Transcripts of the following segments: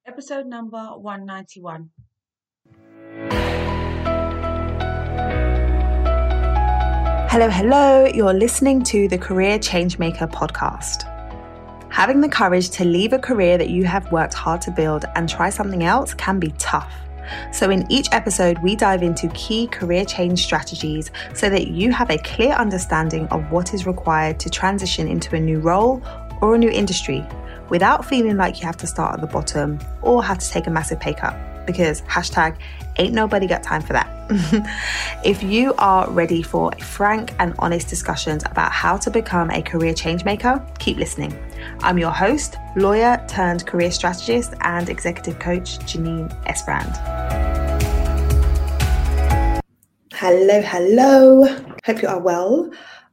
Episode number 191. Hello, you're listening to the Career Changemaker podcast. Having the courage to leave a career that you have worked hard to build and try something else can be tough. So in each episode, we dive into key career change strategies so that you have a clear understanding of what is required to transition into a new role or a new industry without feeling like you have to start at the bottom or have to take a massive pay cut, because hashtag ain't nobody got time for that. If you are ready for frank and honest discussions about how to become a career change maker, keep listening. I'm your host, lawyer turned career strategist and executive coach, Janine Esbrand. Hello. Hope you are well.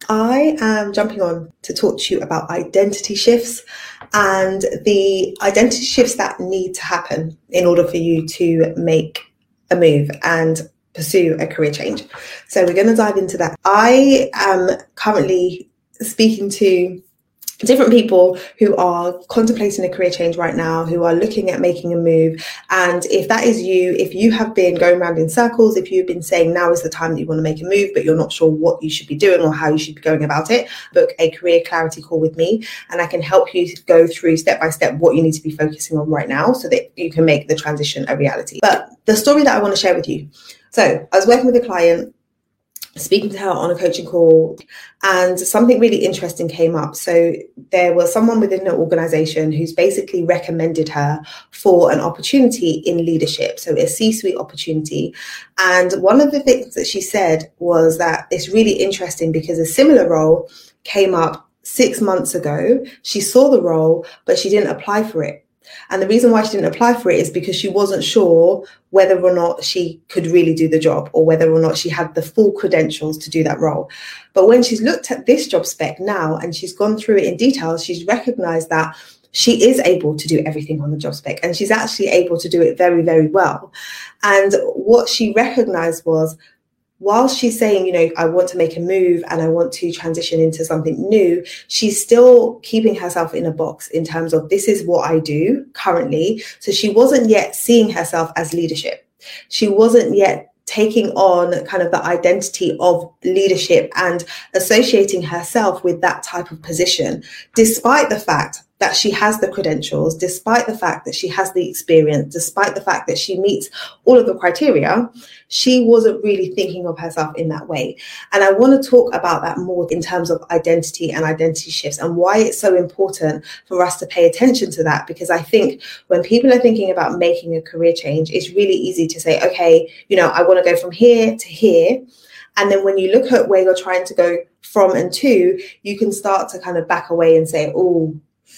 I am jumping on to talk to you about identity shifts and the identity shifts that need to happen in order for you to make a move and pursue a career change. So we're going to dive into that. I am currently speaking to different people who are contemplating a career change right now, who are looking at making a move. And if that is you, if you have been going around in circles, if you've been saying now is the time that you want to make a move, but you're not sure what you should be doing or how you should be going about it, book a career clarity call with me and I can help you go through step by step what you need to be focusing on right now so that you can make the transition a reality. But the story that I want to share with you. So I was working with a client, speaking to her on a coaching call, and something really interesting came up. So there was someone within the organization who's basically recommended her for an opportunity in leadership, so a C-suite opportunity. And one of the things that she said was that it's really interesting because a similar role came up 6 months ago. She saw the role, but she didn't apply for it. And the reason why she didn't apply for it is because she wasn't sure whether or not she could really do the job or whether or not she had the full credentials to do that role. But when she's looked at this job spec now and she's gone through it in detail, she's recognized that she is able to do everything on the job spec and she's actually able to do it very, very well. And what she recognized was, while she's saying, I want to make a move and I want to transition into something new, she's still keeping herself in a box in terms of this is what I do currently. So she wasn't yet seeing herself as leadership. She wasn't yet taking on kind of the identity of leadership and associating herself with that type of position, despite the fact that she has the credentials, despite the fact that she has the experience, despite the fact that she meets all of the criteria, she wasn't really thinking of herself in that way. And I want to talk about that more in terms of identity and identity shifts and why it's so important for us to pay attention to that. Because I think when people are thinking about making a career change, it's really easy to say, okay, I want to go from here to here. And then when you look at where you're trying to go from and to, you can start to kind of back away and say, oh,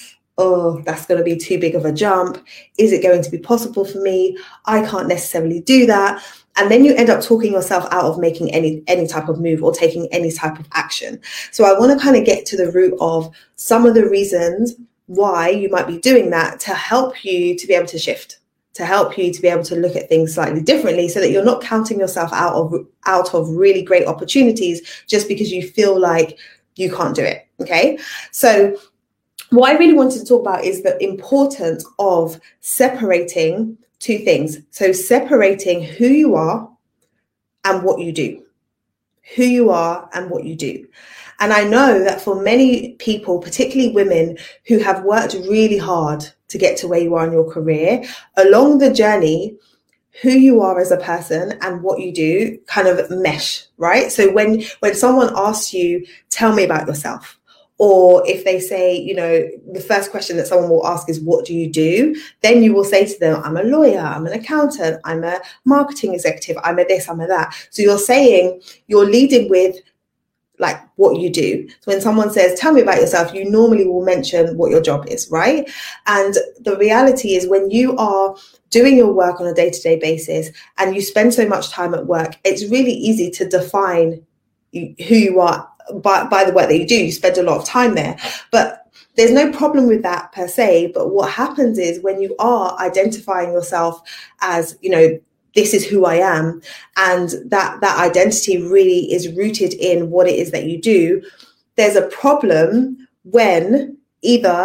that's going to be too big of a jump. Is it going to be possible for me? I can't necessarily do that. And then you end up talking yourself out of making any type of move or taking any type of action. So I want to kind of get to the root of some of the reasons why you might be doing that to help you to be able to shift, to help you to be able to look at things slightly differently so that you're not counting yourself out of really great opportunities just because you feel like you can't do it. Okay. So what I really wanted to talk about is the importance of separating two things. So separating who you are and what you do. Who you are and what you do. And I know that for many people, particularly women who have worked really hard to get to where you are in your career, along the journey, who you are as a person and what you do kind of mesh, right? So when someone asks you, tell me about yourself, or if they say, the first question that someone will ask is, what do you do? Then you will say to them, I'm a lawyer, I'm an accountant, I'm a marketing executive, I'm a this, I'm a that. So you're leading with like what you do. So when someone says, tell me about yourself, you normally will mention what your job is, right? And the reality is when you are doing your work on a day-to-day basis and you spend so much time at work, it's really easy to define who you are by the work that you do. You spend a lot of time there, but there's no problem with that per se. But what happens is when you are identifying yourself as, this is who I am, and that identity really is rooted in what it is that you do, there's a problem when either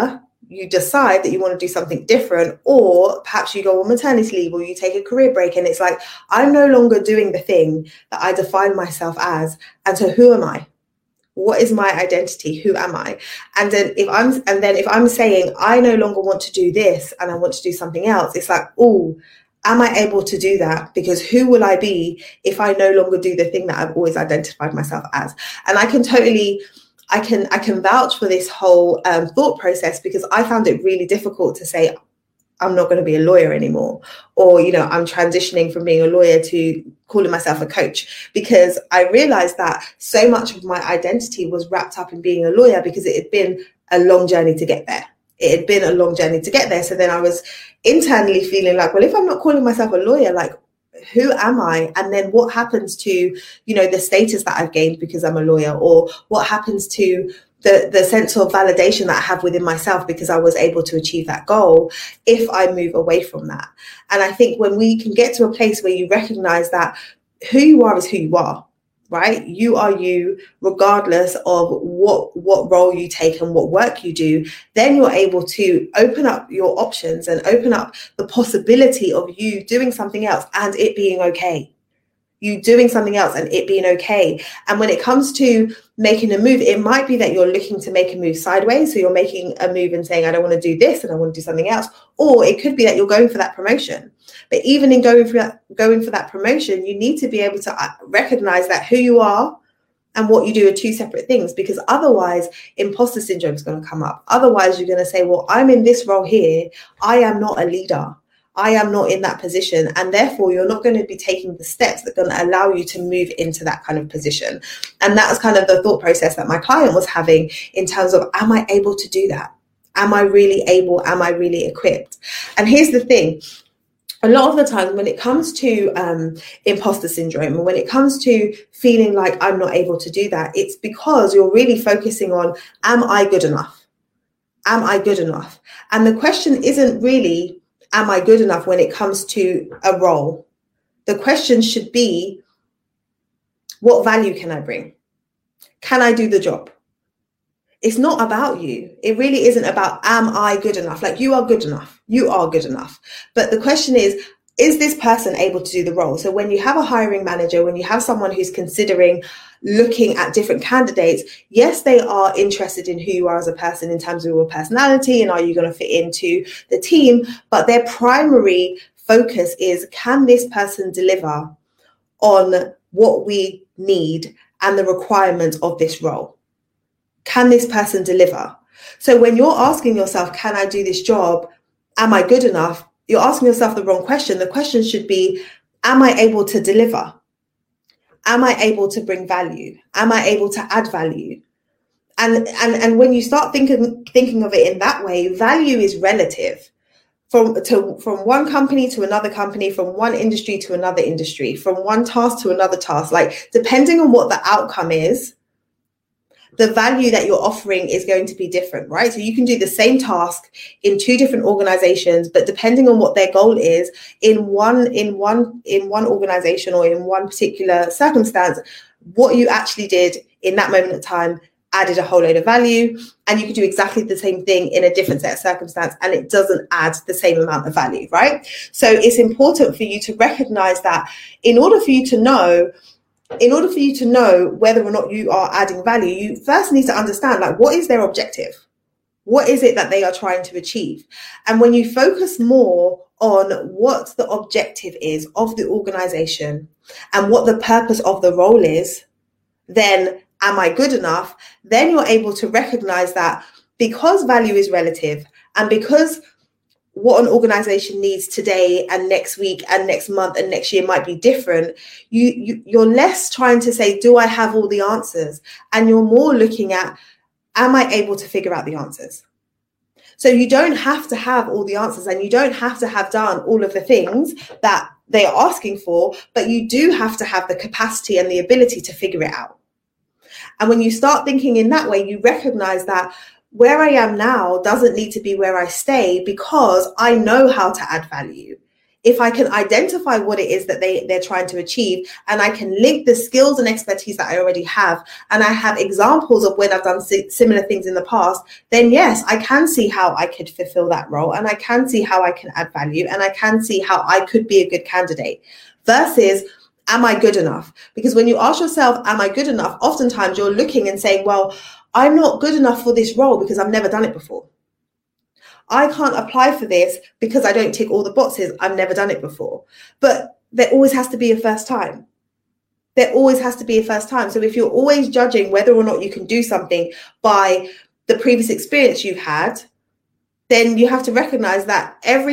you decide that you want to do something different, or perhaps you go on maternity leave or you take a career break and it's like, I'm no longer doing the thing that I define myself as. And so who am I? What is my identity? Who am I? And then if I'm saying I no longer want to do this and I want to do something else, it's like, oh, am I able to do that? Because who will I be if I no longer do the thing that I've always identified myself as? And I can vouch for this whole thought process, because I found it really difficult to say, I'm not going to be a lawyer anymore, or, I'm transitioning from being a lawyer to calling myself a coach, because I realized that so much of my identity was wrapped up in being a lawyer, because it had been a long journey to get there. So then I was internally feeling like, well, if I'm not calling myself a lawyer, like, who am I? And then what happens to, the status that I've gained because I'm a lawyer, or what happens to the sense of validation that I have within myself because I was able to achieve that goal if I move away from that. And I think when we can get to a place where you recognize that who you are is who you are, right? You are you, regardless of what role you take and what work you do, then you're able to open up your options and open up the possibility of you doing something else and it being okay. You doing something else and it being okay. And when it comes to making a move, it might be that you're looking to make a move sideways. So you're making a move and saying, I don't want to do this and I want to do something else. Or it could be that you're going for that promotion. But even in going for that promotion, you need to be able to recognize that who you are and what you do are two separate things, because otherwise imposter syndrome is going to come up. Otherwise, you're going to say, well, I'm in this role here. I am not a leader. I am not in that position, and therefore you're not going to be taking the steps that are going to allow you to move into that kind of position. And that was kind of the thought process that my client was having in terms of, am I able to do that? Am I really able? Am I really equipped? And here's the thing. A lot of the time when it comes to imposter syndrome, and when it comes to feeling like I'm not able to do that, it's because you're really focusing on, am I good enough? Am I good enough? And the question isn't really, am I good enough when it comes to a role? The question should be, what value can I bring? Can I do the job? It's not about you. It really isn't about, am I good enough? Like, you are good enough. You are good enough. But the question is this person able to do the role? So when you have a hiring manager, when you have someone who's considering looking at different candidates, yes, they are interested in who you are as a person in terms of your personality and are you going to fit into the team, but their primary focus is, can this person deliver on what we need and the requirements of this role? Can this person deliver? So when you're asking yourself, can I do this job? Am I good enough? You're asking yourself the wrong question. The question should be, am I able to deliver? Am I able to bring value? Am I able to add value? And when you start thinking of it in that way, value is relative. From one company to another company, from one industry to another industry, from one task to another task. Like, depending on what the outcome is, the value that you're offering is going to be different, right? So you can do the same task in two different organizations, but depending on what their goal is in one organization or in one particular circumstance, what you actually did in that moment of time added a whole load of value. And you can do exactly the same thing in a different set of circumstance and it doesn't add the same amount of value, right? So it's important for you to recognize that in order for you to know whether or not you are adding value, you first need to understand, like, what is their objective? What is it that they are trying to achieve? And when you focus more on what the objective is of the organization and what the purpose of the role is, then am I good enough? Then you're able to recognize that because value is relative and because what an organization needs today and next week and next month and next year might be different, you're less trying to say, do I have all the answers? And you're more looking at, am I able to figure out the answers? So you don't have to have all the answers and you don't have to have done all of the things that they are asking for, but you do have to have the capacity and the ability to figure it out. And when you start thinking in that way, you recognize that where I am now doesn't need to be where I stay because I know how to add value. if I can identify what it is that they're trying to achieve, and I can link the skills and expertise that I already have, and I have examples of when I've done similar things in the past, then yes, I can see how I could fulfill that role, and I can see how I can add value, and I can see how I could be a good candidate. Versus, am I good enough? Because when you ask yourself, am I good enough? Oftentimes you're looking and saying, well, I'm not good enough for this role because I've never done it before. I can't apply for this because I don't tick all the boxes. I've never done it before. But there always has to be a first time. There always has to be a first time. So if you're always judging whether or not you can do something by the previous experience you've had, then you have to recognize that every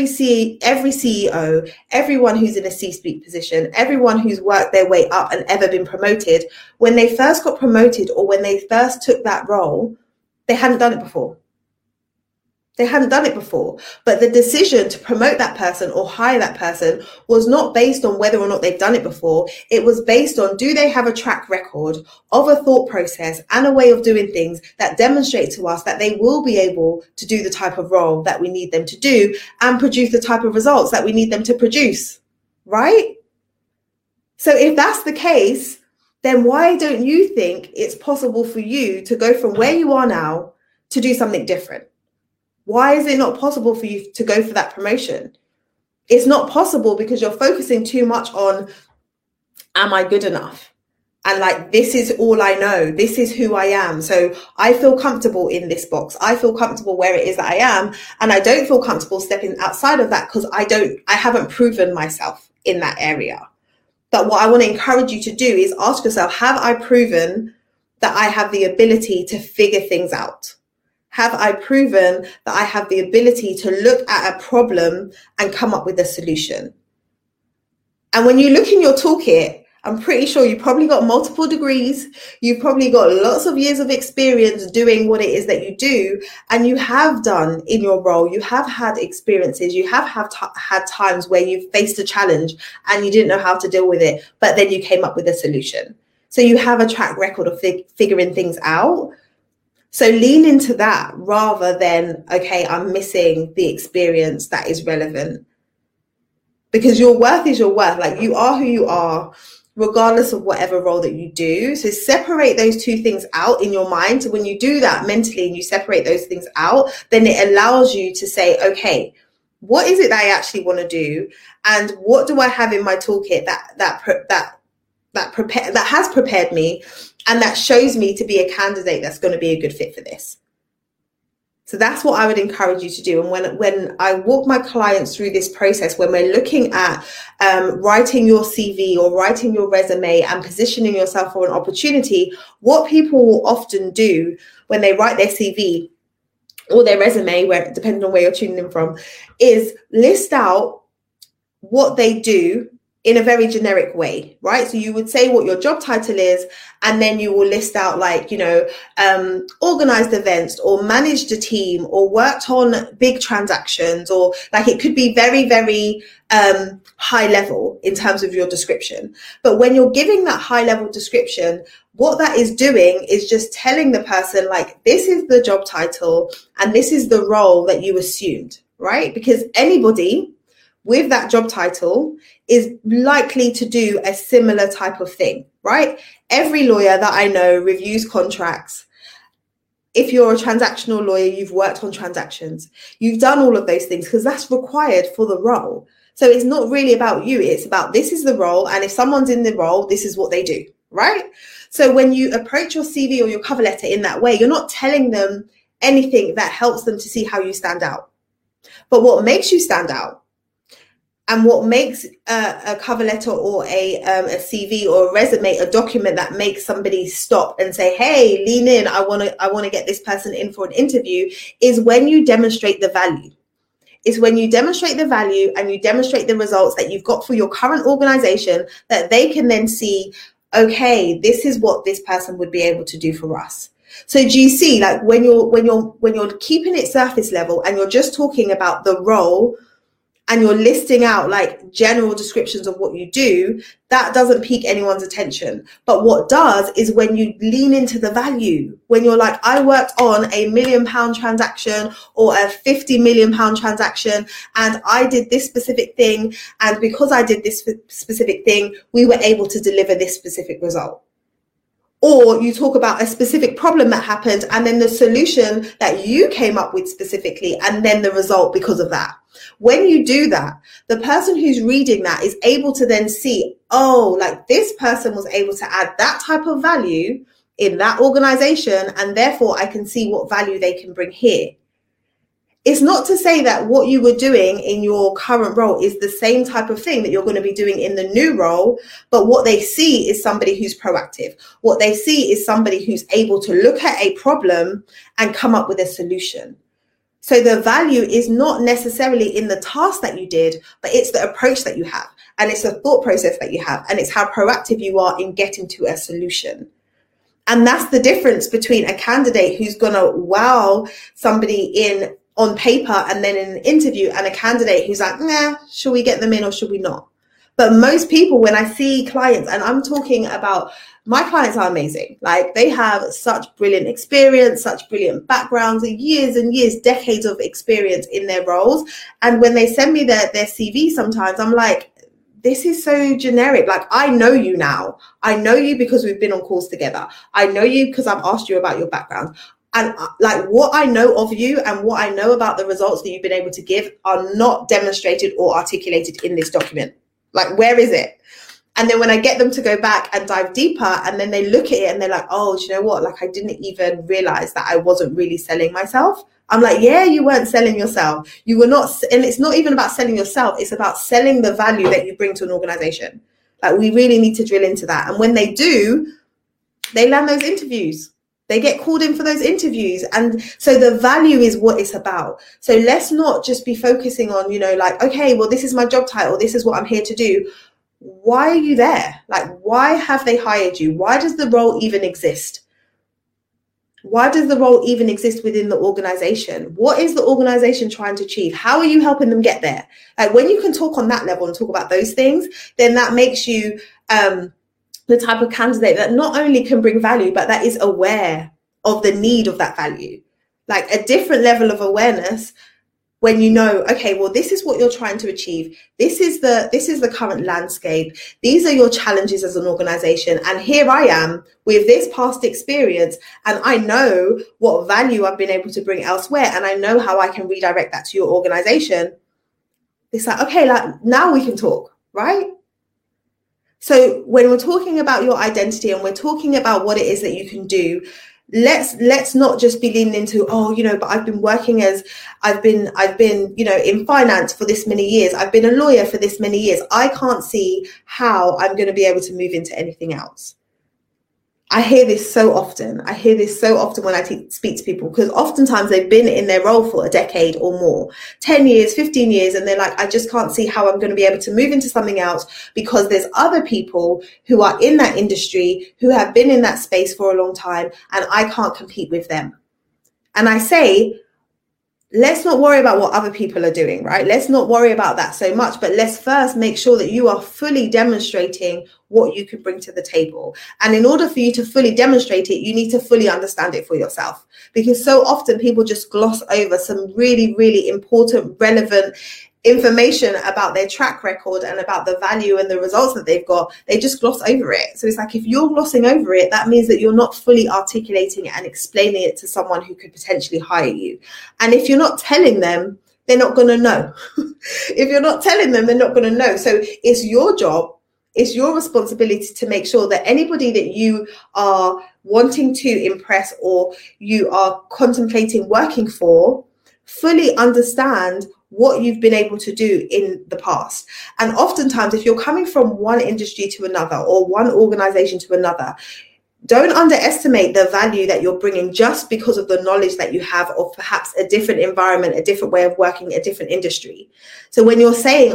CEO, everyone who's in a C-suite position, everyone who's worked their way up and ever been promoted, when they first got promoted or when they first took that role, they hadn't done it before. They hadn't done it before. But the decision to promote that person or hire that person was not based on whether or not they've done it before. It was based on, do they have a track record of a thought process and a way of doing things that demonstrate to us that they will be able to do the type of role that we need them to do and produce the type of results that we need them to produce, right? So if that's the case, then why don't you think it's possible for you to go from where you are now to do something different? Why is it not possible for you to go for that promotion? It's not possible because you're focusing too much on, am I good enough? And like, this is all I know. This is who I am. So I feel comfortable in this box. I feel comfortable where it is that I am. And I don't feel comfortable stepping outside of that because I haven't proven myself in that area. But what I want to encourage you to do is ask yourself, have I proven that I have the ability to figure things out? Have I proven that I have the ability to look at a problem and come up with a solution? And when you look in your toolkit, I'm pretty sure you probably got multiple degrees. You've probably got lots of years of experience doing what it is that you do. And you have done in your role, you have had experiences, you have had times where you've faced a challenge and you didn't know how to deal with it, but then you came up with a solution. So you have a track record of figuring things out. So lean into that rather than, okay, I'm missing the experience that is relevant. Because your worth is your worth. Like, you are who you are, regardless of whatever role that you do. So separate those two things out in your mind. So when you do that mentally and you separate those things out, then it allows you to say, okay, what is it that I actually want to do? And what do I have in my toolkit that has prepared me and that shows me to be a candidate that's going to be a good fit for this? So that's what I would encourage you to do. And when I walk my clients through this process, when we're looking at writing your CV or writing your resume and positioning yourself for an opportunity, what people will often do when they write their CV or their resume, depending on where you're tuning in from, is list out what they do in a very generic way, right? So you would say what your job title is, and then you will list out, like, organized events or managed a team or worked on big transactions, or like, it could be very, very high level in terms of your description. But when you're giving that high level description, what that is doing is just telling the person, like, this is the job title and this is the role that you assumed, right? Because anybody with that job title is likely to do a similar type of thing, right? Every lawyer that I know reviews contracts. If you're a transactional lawyer, you've worked on transactions. You've done all of those things because that's required for the role. So it's not really about you. It's about, this is the role. And if someone's in the role, this is what they do, right? So when you approach your CV or your cover letter in that way, you're not telling them anything that helps them to see how you stand out. But what makes you stand out, and what makes a cover letter or a CV or a resume, a document that makes somebody stop and say, hey, lean in, I want to get this person in for an interview, is when you demonstrate the value. It's when you demonstrate the value and you demonstrate the results that you've got for your current organization, that they can then see, okay, this is what this person would be able to do for us. So do you see, like, when you're keeping it surface level and you're just talking about the role and you're listing out like general descriptions of what you do, that doesn't pique anyone's attention. But what does is when you lean into the value, when you're like, I worked on a £1 million transaction or a £50 million transaction, and I did this specific thing. And because I did this specific thing, we were able to deliver this specific result. Or you talk about a specific problem that happened and then the solution that you came up with specifically, and then the result because of that. When you do that, the person who's reading that is able to then see, oh, like this person was able to add that type of value in that organization, and therefore I can see what value they can bring here. It's not to say that what you were doing in your current role is the same type of thing that you're going to be doing in the new role, but what they see is somebody who's proactive. What they see is somebody who's able to look at a problem and come up with a solution. So the value is not necessarily in the task that you did, but it's the approach that you have, and it's the thought process that you have, and it's how proactive you are in getting to a solution. And that's the difference between a candidate who's going to wow somebody on paper and then in an interview, and a candidate who's like, nah, should we get them in or should we not? But most people, when I see clients, and I'm talking about, my clients are amazing. Like, they have such brilliant experience, such brilliant backgrounds, and years, decades of experience in their roles. And when they send me their CV sometimes, I'm like, this is so generic. Like, I know you now. I know you because we've been on calls together. I know you because I've asked you about your background. And like, what I know of you and what I know about the results that you've been able to give are not demonstrated or articulated in this document. Like, where is it? And then when I get them to go back and dive deeper, and then they look at it and they're like, oh, do you know what? Like, I didn't even realize that I wasn't really selling myself. I'm like, yeah, you weren't selling yourself. You were not. And it's not even about selling yourself. It's about selling the value that you bring to an organization. Like, we really need to drill into that. And when they do, they land those interviews. They get called in for those interviews. And so the value is what it's about. So let's not just be focusing on, like, okay, well, this is my job title. This is what I'm here to do. Why are you there? Like, why have they hired you? Why does the role even exist? Why does the role even exist within the organization? What is the organization trying to achieve? How are you helping them get there? Like, when you can talk on that level and talk about those things, then that makes you, the type of candidate that not only can bring value, but that is aware of the need of that value. Like, a different level of awareness when you know, okay, well, this is what you're trying to achieve. This is the current landscape. These are your challenges as an organization. And here I am with this past experience, and I know what value I've been able to bring elsewhere, and I know how I can redirect that to your organization. It's like, okay, like, now we can talk, right? So when we're talking about your identity and we're talking about what it is that you can do, let's not just be leaning into, but I've been working I've been, in finance for this many years. I've been a lawyer for this many years. I can't see how I'm going to be able to move into anything else. I hear this so often. When I speak to people, because oftentimes they've been in their role for a decade or more, 10 years, 15 years, and they're like, I just can't see how I'm going to be able to move into something else because there's other people who are in that industry who have been in that space for a long time, and I can't compete with them. And I say, let's not worry about what other people are doing, right? Let's not worry about that so much, but let's first make sure that you are fully demonstrating what you can bring to the table. And in order for you to fully demonstrate it, you need to fully understand it for yourself, because so often people just gloss over some really, really important, relevant information about their track record and about the value and the results that they've got. They just gloss over it. So it's like, if you're glossing over it, that means that you're not fully articulating it and explaining it to someone who could potentially hire you. And if you're not telling them, they're not going to know. If you're not telling them, they're not going to know. So it's your job, it's your responsibility to make sure that anybody that you are wanting to impress or you are contemplating working for fully understand what you've been able to do in the past. And oftentimes, if you're coming from one industry to another or one organization to another, don't underestimate the value that you're bringing just because of the knowledge that you have of perhaps a different environment, a different way of working, a different industry. So when you're saying,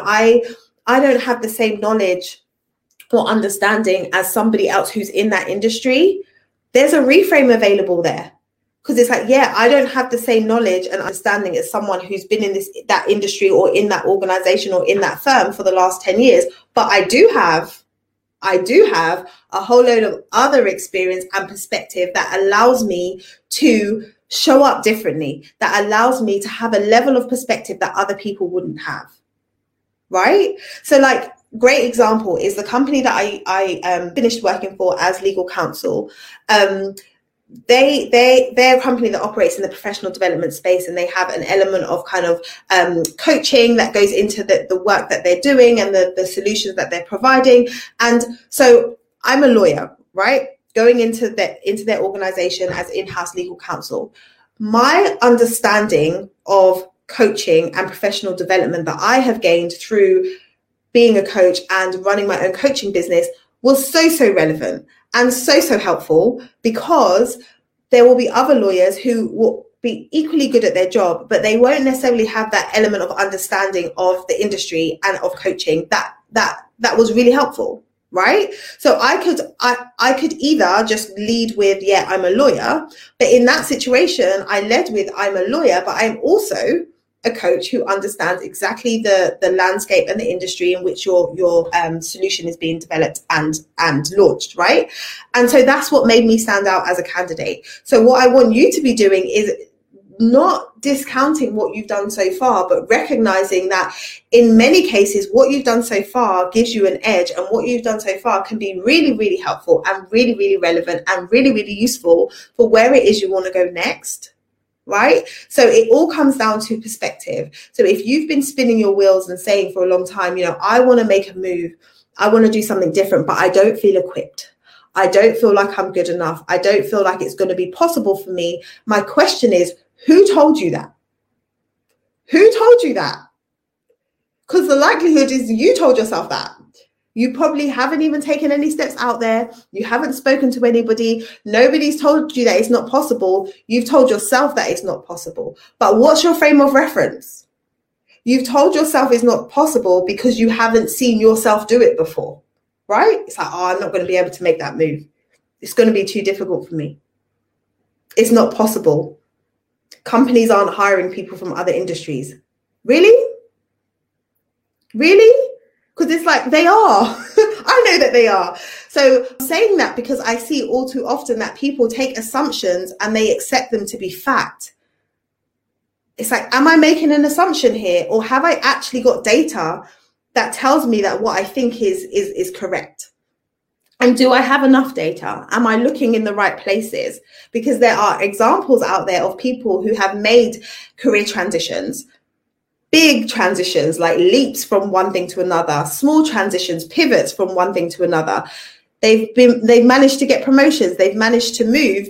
I don't have the same knowledge or understanding as somebody else who's in that industry, there's a reframe available there. Because it's like, yeah, I don't have the same knowledge and understanding as someone who's been in that industry or in that organization or in that firm for the last 10 years. But I do have a whole load of other experience and perspective that allows me to show up differently, that allows me to have a level of perspective that other people wouldn't have. Right? So like, great example is the company that I finished working for as legal counsel. They're a company that operates in the professional development space, and they have an element of kind of coaching that goes into the work that they're doing and the solutions that they're providing. And so I'm a lawyer, right? Going into their organization as in-house legal counsel. My understanding of coaching and professional development that I have gained through being a coach and running my own coaching business was so relevant and so helpful, because there will be other lawyers who will be equally good at their job, but they won't necessarily have that element of understanding of the industry and of coaching that was really helpful, right? So I could either just lead with, yeah, I'm a lawyer, but in that situation, I led with, I'm a lawyer, but I'm also a coach who understands exactly the landscape and the industry in which your solution is being developed and launched, right? And so that's what made me stand out as a candidate. So what I want you to be doing is not discounting what you've done so far, but recognizing that in many cases, what you've done so far gives you an edge, and what you've done so far can be really helpful and really relevant and really useful for where it is you want to go next. Right? So it all comes down to perspective. So if you've been spinning your wheels and saying for a long time, you know, I want to make a move, I want to do something different, but I don't feel equipped. I don't feel like I'm good enough. I don't feel like it's going to be possible for me. My question is, who told you that? Who told you that? Because the likelihood is you told yourself that. You probably haven't even taken any steps out there. You haven't spoken to anybody. Nobody's told you that it's not possible. You've told yourself that it's not possible. But what's your frame of reference? You've told yourself it's not possible because you haven't seen yourself do it before, right? It's like, oh, I'm not going to be able to make that move. It's going to be too difficult for me. It's not possible. Companies aren't hiring people from other industries. Really? Really? Because it's like, they are. I know that they are. So I'm saying that because I see all too often that people take assumptions and they accept them to be fact. It's like, am I making an assumption here, or have I actually got data that tells me that what I think is correct? And do I have enough data? Am I looking in the right places? Because there are examples out there of people who have made career transitions, big transitions, like leaps from one thing to another, small transitions, pivots from one thing to another. They've managed to get promotions. They've managed to move.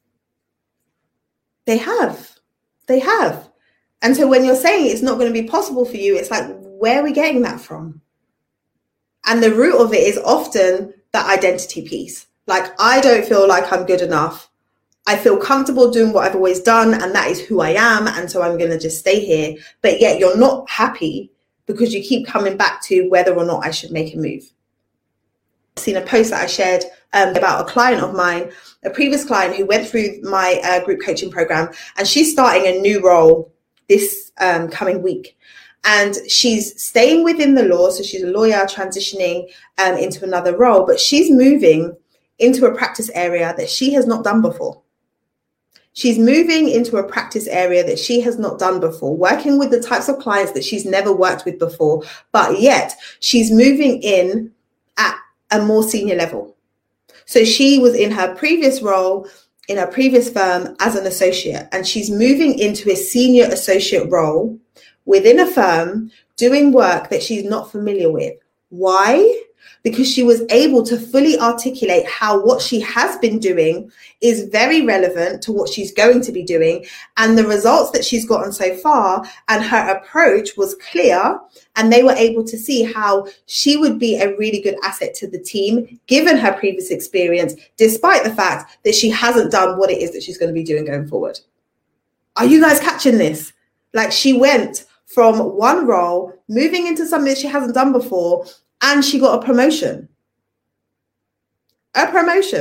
They have. And so when you're saying it's not going to be possible for you, it's like, where are we getting that from? And the root of it is often that identity piece. Like, I don't feel like I'm good enough. I feel comfortable doing what I've always done, and that is who I am. And so I'm going to just stay here. But yet you're not happy because you keep coming back to whether or not I should make a move. I've seen a post that I shared about a client of mine, a previous client who went through my group coaching program, and she's starting a new role this coming week. And she's staying within the law. So she's a lawyer transitioning into another role, but she's moving into a practice area that she has not done before. She's moving into a practice area that she has not done before, working with the types of clients that she's never worked with before, but yet she's moving in at a more senior level. So she was in her previous role, in her previous firm as an associate, and she's moving into a senior associate role within a firm doing work that she's not familiar with. Why? Because she was able to fully articulate how what she has been doing is very relevant to what she's going to be doing, and the results that she's gotten so far, and her approach was clear, and they were able to see how she would be a really good asset to the team given her previous experience, despite the fact that she hasn't done what it is that she's going to be doing going forward. Are you guys catching this? Like, she went from one role, moving into something that she hasn't done before, and she got a promotion. A promotion.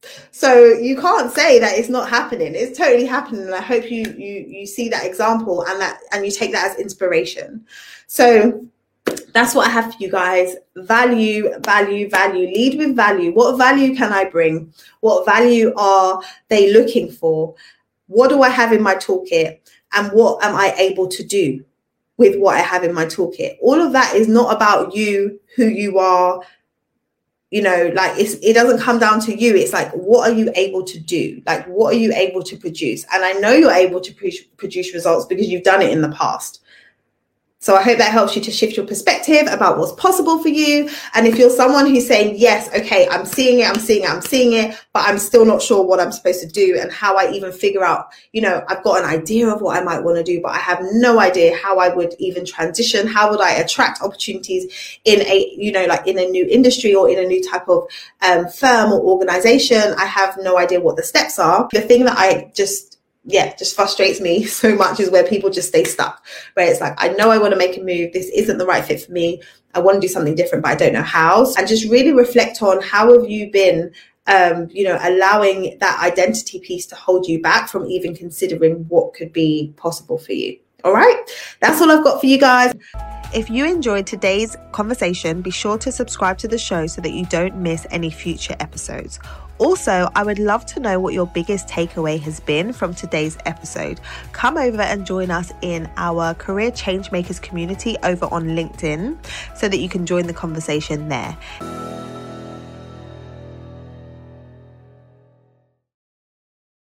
So you can't say that it's not happening. It's totally happening. And I hope you see that example and you take that as inspiration. So that's what I have for you guys. Value. Lead with value. What value can I bring? What value are they looking for? What do I have in my toolkit? And what am I able to do with what I have in my toolkit? All of that is not about you, who you are. You know, like it doesn't come down to you. It's like, what are you able to do? Like, what are you able to produce? And I know you're able to produce results because you've done it in the past. So I hope that helps you to shift your perspective about what's possible for you. And if you're someone who's saying, yes, okay, I'm seeing it, but I'm still not sure what I'm supposed to do and how I even figure out, you know, I've got an idea of what I might want to do, but I have no idea how I would even transition. How would I attract opportunities in a, you know, like in a new industry or in a new type of firm or organization? I have no idea what the steps are. The thing that just frustrates me so much is where people just stay stuck, where it's like, I know I want to make a move. This isn't the right fit for me. I want to do something different, but I don't know how. And just really reflect on how have you been, allowing that identity piece to hold you back from even considering what could be possible for you. All right. That's all I've got for you guys. If you enjoyed today's conversation, be sure to subscribe to the show so that you don't miss any future episodes. Also, I would love to know what your biggest takeaway has been from today's episode. Come over and join us in our Career Changemakers community over on LinkedIn so that you can join the conversation there.